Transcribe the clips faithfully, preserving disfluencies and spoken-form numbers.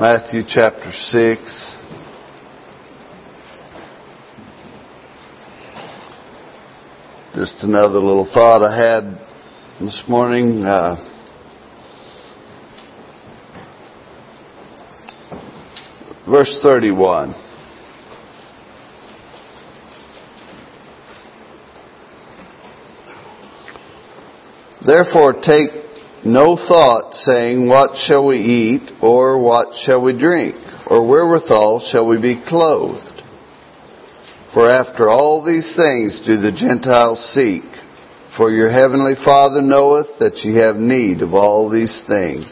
Matthew chapter six. Just another little thought I had this morning. Uh, verse thirty-one. Therefore take no thought, saying, what shall we eat, or what shall we drink, or wherewithal shall we be clothed? For after all these things do the Gentiles seek. For your heavenly Father knoweth that ye have need of all these things.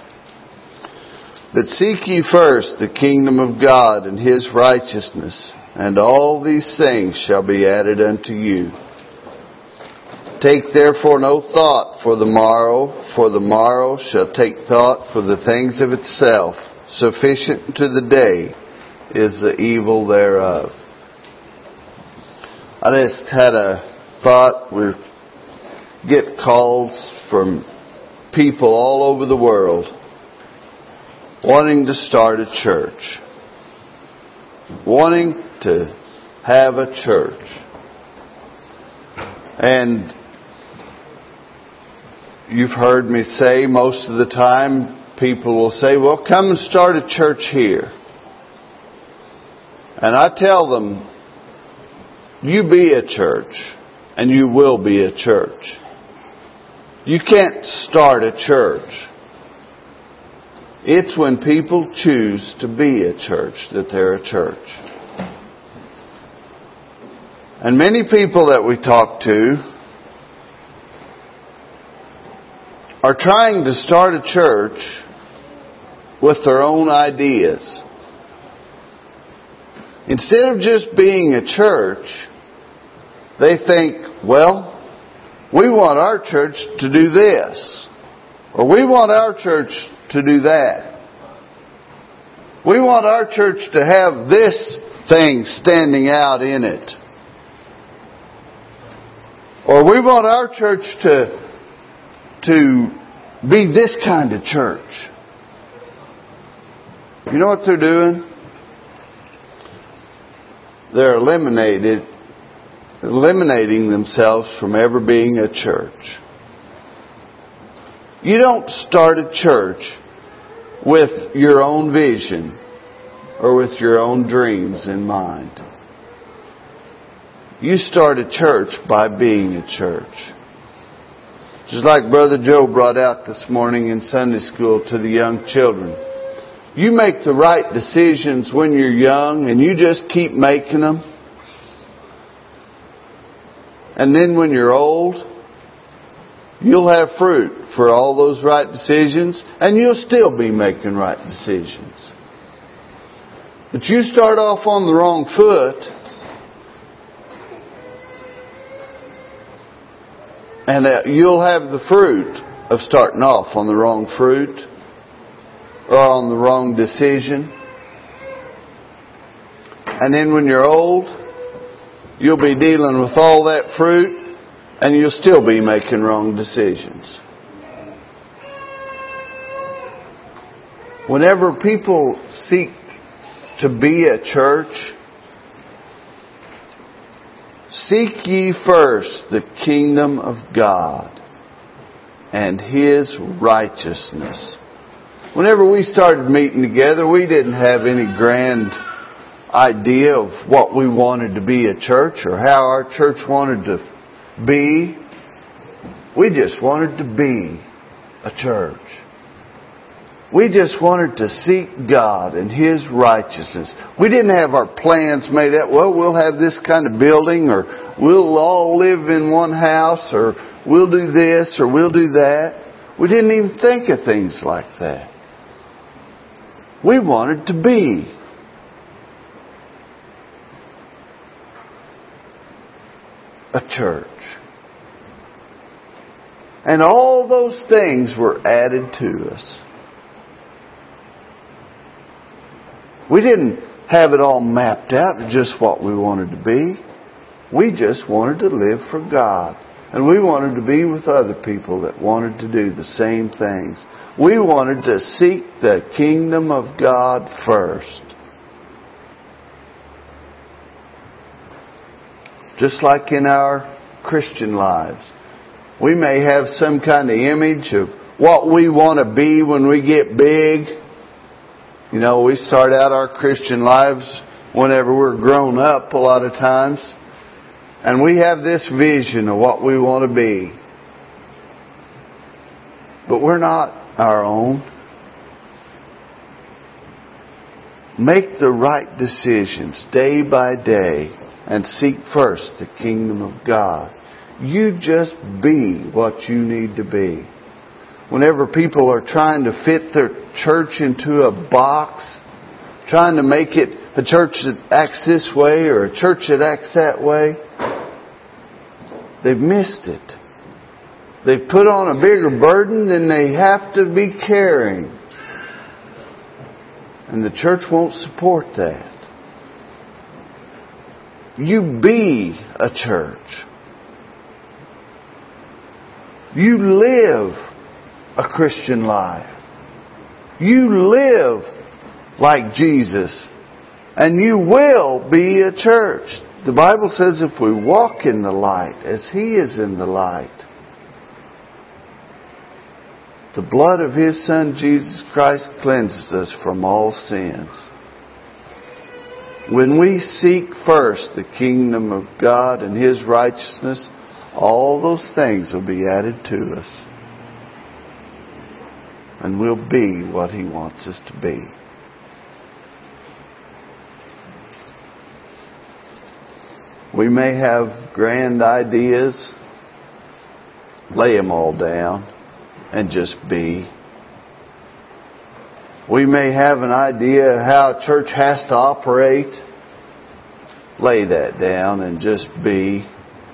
But seek ye first the kingdom of God and His righteousness, and all these things shall be added unto you. Take therefore no thought for the morrow, for the morrow shall take thought for the things of itself. Sufficient to the day is the evil thereof. I just had a thought. We get calls from people all over the world wanting to start a church, wanting to have a church. And you've heard me say most of the time, people will say, well, come and start a church here. And I tell them, you be a church, and you will be a church. You can't start a church. It's when people choose to be a church that they're a church. And many people that we talk to are trying to start a church with their own ideas. Instead of just being a church, they think, well, we want our church to do this, or we want our church to do that. We want our church to have this thing standing out in it. Or we want our church to to be this kind of church. You know what they're doing? They're eliminated, eliminating themselves from ever being a church. You don't start a church with your own vision or with your own dreams in mind. You start a church by being a church. Just like Brother Joe brought out this morning in Sunday school to the young children. You make the right decisions when you're young and you just keep making them. And then when you're old, you'll have fruit for all those right decisions and you'll still be making right decisions. But you start off on the wrong foot, and uh, you'll have the fruit of starting off on the wrong fruit or on the wrong decision. And then when you're old, you'll be dealing with all that fruit and you'll still be making wrong decisions. Whenever people seek to be a church, seek ye first the kingdom of God and His righteousness. Whenever we started meeting together, we didn't have any grand idea of what we wanted to be a church or how our church wanted to be. We just wanted to be a church. We just wanted to seek God and His righteousness. We didn't have our plans made out, well, we'll have this kind of building, or we'll all live in one house, or we'll do this, or we'll do that. We didn't even think of things like that. We wanted to be a church. And all those things were added to us. We didn't have it all mapped out to just what we wanted to be. We just wanted to live for God And we wanted to be with other people that wanted to do the same things. We wanted to seek the kingdom of God first. Just like in our Christian lives. We may have some kind of image of what we want to be when we get big. You know, we start out our Christian lives whenever we're grown up a lot of times. And we have this vision of what we want to be. But we're not our own. Make the right decisions day by day and seek first the kingdom of God. You just be what you need to be. Whenever people are trying to fit their church into a box, trying to make it a church that acts this way or a church that acts that way, they've missed it. They've put on a bigger burden than they have to be carrying. And the church won't support that. You be a church. You live a Christian life. You live like Jesus. And you will be a church. The Bible says if we walk in the light as He is in the light, the blood of His Son Jesus Christ cleanses us from all sins. When we seek first the kingdom of God and His righteousness, all those things will be added to us. And we'll be what He wants us to be. We may have grand ideas. Lay them all down and just be. We may have an idea of how a church has to operate. Lay that down and just be.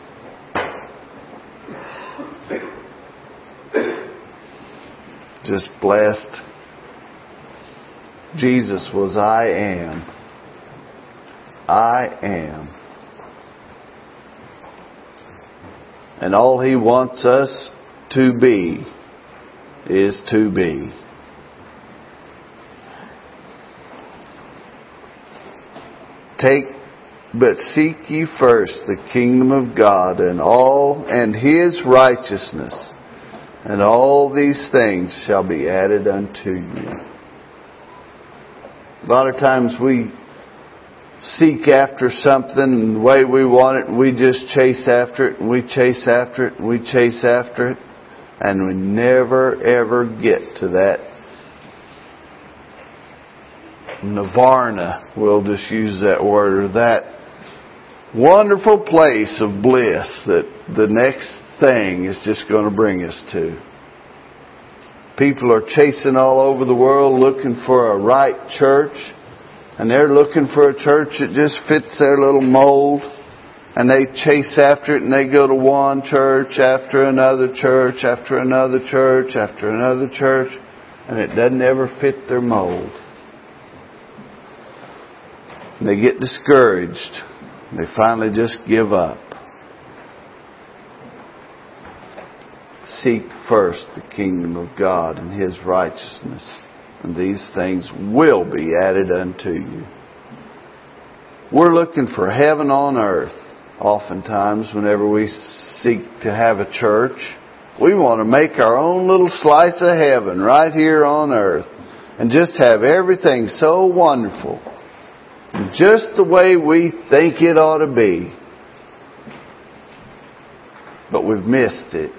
Just blessed. Jesus was I am. I am. And all He wants us to be is to be. Take, but seek ye first the kingdom of God and all and His righteousness, and all these things shall be added unto you. A lot of times we seek after something the way we want it, and we just chase after it, and we chase after it, and we chase after it, and we never ever get to that nirvana, we'll just use that word, or that wonderful place of bliss that the next thing is just going to bring us to. People are chasing all over the world looking for a right church, and they're looking for a church that just fits their little mold, and they chase after it, and they go to one church after another church after another church after another church, and it doesn't ever fit their mold. And they get discouraged. They finally just give up. Seek first the kingdom of God and His righteousness, and these things will be added unto you. We're looking for heaven on earth. Oftentimes, whenever we seek to have a church, we want to make our own little slice of heaven right here on earth, and just have everything so wonderful, just the way we think it ought to be. But we've missed it.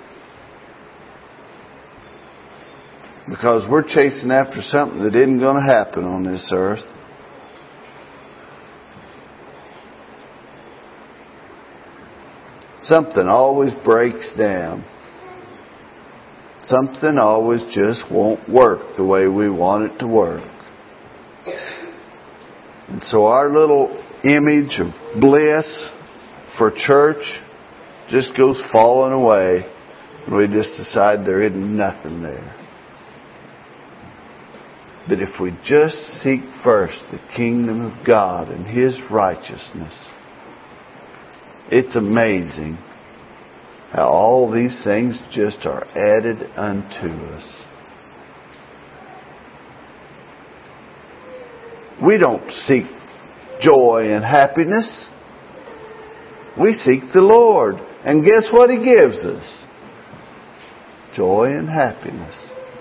Because we're chasing after something that isn't going to happen on this earth. Something always breaks down. Something always just won't work the way we want it to work. And so our little image of bliss for church just goes falling away. And we just decide there isn't nothing there. But if we just seek first the kingdom of God and His righteousness, it's amazing how all these things just are added unto us. We don't seek joy and happiness. We seek the Lord. And guess what He gives us? Joy and happiness.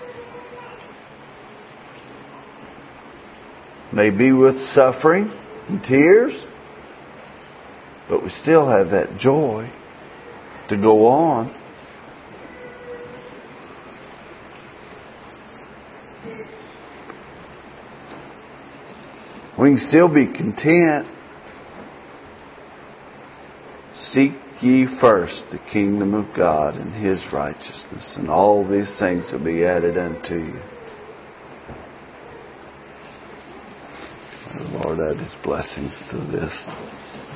Maybe with suffering and tears, but we still have that joy to go on. We can still be content. Seek ye first the kingdom of God and His righteousness, and all these things will be added unto you. Lord, add His blessings to this.